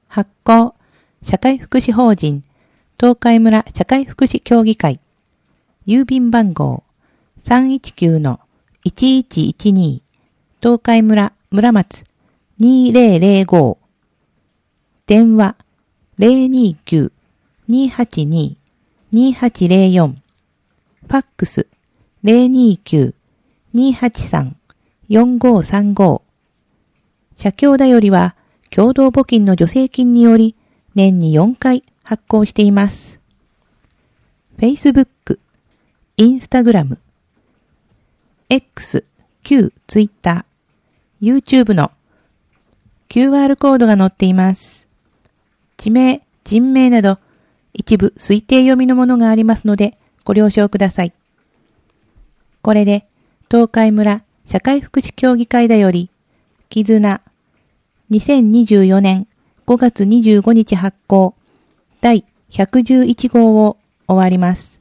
発行、社会福祉法人、東海村社会福祉協議会、郵便番号 319-1112、東海村村松2005、電話 029-282-2804、ファックス 029-283-4535、社協だよりは共同募金の助成金により年に4回発行しています。Facebook、Instagram、X、旧 Twitter、YouTube の QR コードが載っています。地名、人名など一部推定読みのものがありますのでご了承ください。これで東海村社会福祉協議会だより絆2024年5月25日発行第111号を終わります。